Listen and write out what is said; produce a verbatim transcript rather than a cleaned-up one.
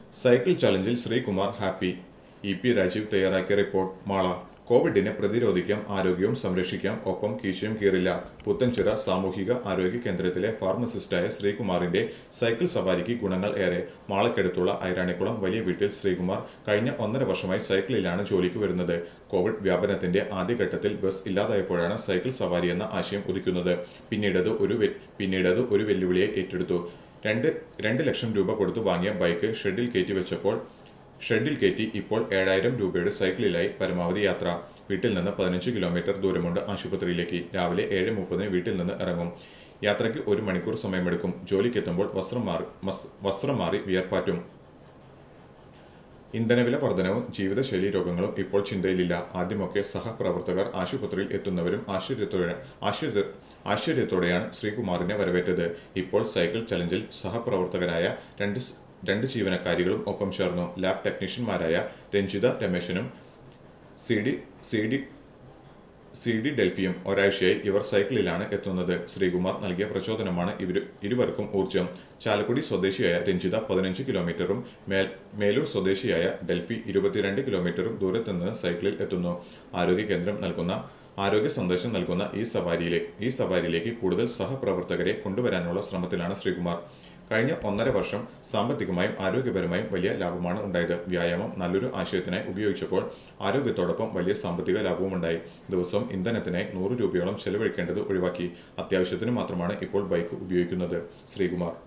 Cycle ചലഞ്ചിൽ Sreekumar happy. E P Rajeev തയ്യാറാക്കിയ report. Mala. കോവിഡിനെ പ്രതിരോധിക്കാം, ആരോഗ്യവും സംരക്ഷിക്കാം, ഒപ്പം കീശയും കീറില്ല. പുത്തൻചിറ സാമൂഹിക ആരോഗ്യ കേന്ദ്രത്തിലെ ഫാർമസിസ്റ്റായ ശ്രീകുമാറിന്റെ സൈക്കിൾ സവാരിക്ക് ഗുണങ്ങൾ ഏറെ. മാളക്കടുത്തുള്ള ഐരാണിക്കുളം വലിയ വീട്ടിൽ ശ്രീകുമാർ കഴിഞ്ഞ ഒന്നര വർഷമായി സൈക്കിളിലാണ് ജോലിക്ക് വരുന്നത്. കോവിഡ് വ്യാപനത്തിന്റെ ആദ്യഘട്ടത്തിൽ ബസ് ഇല്ലാതായപ്പോഴാണ് സൈക്കിൾ സവാരി എന്ന ആശയം ഉദിക്കുന്നത്. പിന്നീടത് ഒരു പിന്നീടത് ഒരു വെല്ലുവിളിയെ ഏറ്റെടുത്തു. രണ്ട് രണ്ട് ലക്ഷം രൂപ കൊടുത്തു വാങ്ങിയ ബൈക്ക് ഷെഡിൽ കയറ്റി വെച്ചപ്പോൾ ഷെഡിൽ കയറ്റി ഇപ്പോൾ ഏഴായിരം രൂപയുടെ സൈക്കിളിലായി പരമാവധി യാത്ര. വീട്ടിൽ നിന്ന് പതിനഞ്ച് കിലോമീറ്റർ ദൂരമുണ്ട് ആശുപത്രിയിലേക്ക്. രാവിലെ ഏഴ് മുപ്പതിന് വീട്ടിൽ നിന്ന് ഇറങ്ങും. യാത്രയ്ക്ക് ഒരു മണിക്കൂർ സമയമെടുക്കും. ജോലിക്കെത്തുമ്പോൾ വസ്ത്രം മാറി വസ്ത്രം മാറി വിയർപ്പാറ്റും. ഇന്ധനവില വർധനവും ജീവിതശൈലി രോഗങ്ങളും ഇപ്പോൾ ചിന്തയിലില്ല. ആദ്യമൊക്കെ സഹപ്രവർത്തകർ ആശുപത്രിയിൽ എത്തുന്നവരും ആശ്ചര്യത്തോടെ ആശ്ചര്യ ആശ്ചര്യത്തോടെയാണ് ശ്രീകുമാറിനെ വരവേറ്റത്. ഇപ്പോൾ സൈക്കിൾ ചലഞ്ചിൽ സഹപ്രവർത്തകരായ രണ്ട് രണ്ട് ജീവനക്കാരികളും ഒപ്പം ചേർന്നു. ലാബ് ടെക്നീഷ്യന്മാരായ രഞ്ജിത രമേശനും C D C D C D ഡെൽഫിയും. ഒരാഴ്ചയായി ഇവർ സൈക്കിളിലാണ് എത്തുന്നത്. ശ്രീകുമാർ നൽകിയ പ്രചോദനമാണ് ഇവർ ഇരുവർക്കും ഊർജം. ചാലക്കുടി സ്വദേശിയായ രഞ്ജിത പതിനഞ്ച് കിലോമീറ്ററും മേൽ മേലൂർ സ്വദേശിയായ ഡെൽഫി ഇരുപത്തിരണ്ട് കിലോമീറ്ററും ദൂരത്തു നിന്ന് സൈക്കിളിൽ എത്തുന്നു. ആരോഗ്യ കേന്ദ്രം നൽകുന്ന ആരോഗ്യ സന്ദേശം നൽകുന്ന ഈ സവാരിയിലെ ഈ സവാരിയിലേക്ക് കൂടുതൽ സഹപ്രവർത്തകരെ കൊണ്ടുവരാനുള്ള ശ്രമത്തിലാണ് ശ്രീകുമാർ. കഴിഞ്ഞ ഒന്നര വർഷം സാമ്പത്തികമായും ആരോഗ്യപരമായും വലിയ ലാഭമാണ് ഉണ്ടായത്. വ്യായാമം നല്ലൊരു ആശയത്തിനായി ഉപയോഗിച്ചപ്പോൾ ആരോഗ്യത്തോടൊപ്പം വലിയ സാമ്പത്തിക ലാഭവും ഉണ്ടായി. ദിവസവും ഇന്ധനത്തിനായി നൂറ് രൂപയോളം ചെലവഴിക്കേണ്ടത് ഒഴിവാക്കി. അത്യാവശ്യത്തിന് മാത്രമാണ് ഇപ്പോൾ ബൈക്ക് ഉപയോഗിക്കുന്നത്. ശ്രീകുമാർ.